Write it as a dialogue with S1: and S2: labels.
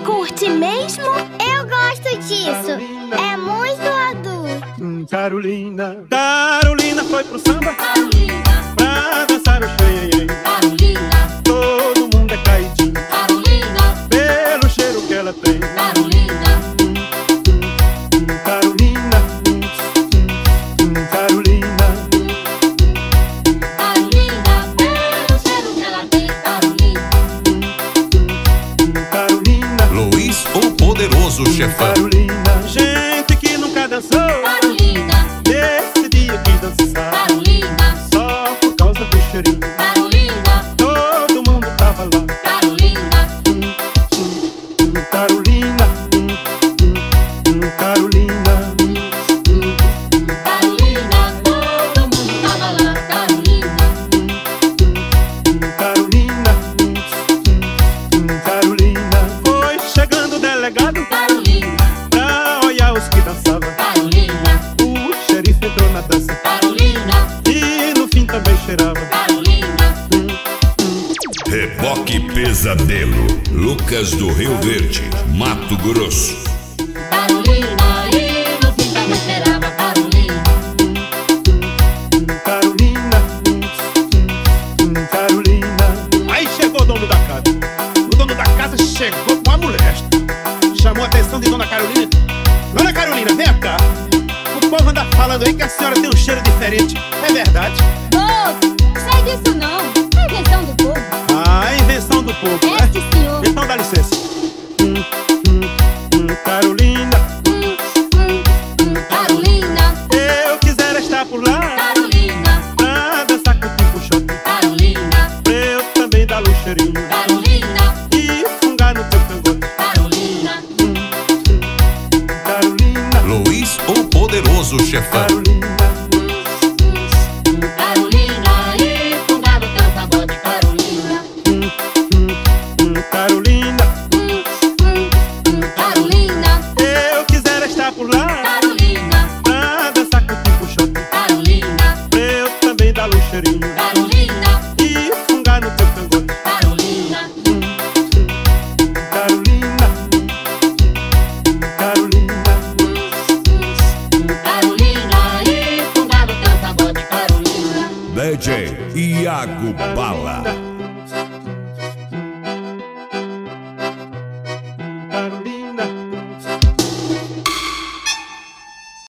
S1: Curte mesmo?
S2: Eu gosto disso. É muito adulto.
S3: Carolina. Carolina foi pro samba
S4: Carolina,
S3: pra dançar o xenhenhen.
S4: Carolina,
S3: Todo mundo é caidinho
S4: Carolina,
S3: pelo cheiro que ela tem.
S4: Carolina,
S3: Carolina. Carolina.
S4: Carolina, pelo cheiro que ela tem, Carolina.
S3: Carolina.
S5: Luiz, o poderoso chefão.
S3: Carolina. Gente que nunca dançou,
S4: Carolina,
S3: nesse dia quis dançar
S4: Carolina,
S3: só por causa do cheirinho.
S4: Carolina,
S3: Todo mundo tava lá.
S4: Carolina,
S3: Carolina. Carolina.
S4: Carolina, todo mundo tava lá, Carolina,
S3: Carolina. Carolina. Foi chegando o delegado
S4: Carolina,
S3: pra olhar os que dançavam.
S4: Carolina,
S3: O xerife entrou na dança
S4: Carolina,
S3: e no fim também cheirava.
S4: Carolina,
S5: Reboque Pesadelo. Lucas do Rio Verde, Mato Grosso.
S4: Carolina, e no fim também cheirava, Carolina.
S3: Carolina. Carolina. Aí chegou o dono da casa. O dono da casa chegou com a mulher. Chamou a atenção de Dona Carolina. Dona Carolina, vem cá. O povo anda falando aí que a senhora tem um cheiro diferente. É verdade?
S1: Ô, sei disso não. É invenção do povo.
S3: Ah, invenção do povo,
S1: É,
S3: né?
S1: sim, senhor.
S3: Então dá licença. Carolina,
S4: Carolina,
S3: eu quisera estar por lá
S4: Carolina,
S3: pra dançar com o tipo shot.
S4: Carolina,
S3: Pra eu também dar o cheirinho
S4: Carolina,
S3: e fungar no teu cangote.
S4: Carolina,
S3: Carolina.
S5: Luiz, o poderoso chefão.
S3: Carolina.
S4: Carolina, e fungar no teu pagode, Carolina,
S3: Carolina,
S4: Carolina,
S3: eu quisera estar por lá
S4: Carolina,
S3: pra dançar com o tipo shot.
S4: Carolina,
S3: Pra eu também dar o cheirinho
S4: Carolina,
S3: e fungar no teu cangote.
S4: Carolina,
S3: Carolina. Carolina.
S4: Carolina, e fungar no teu pagode, Carolina.
S5: DJ Iago Bala.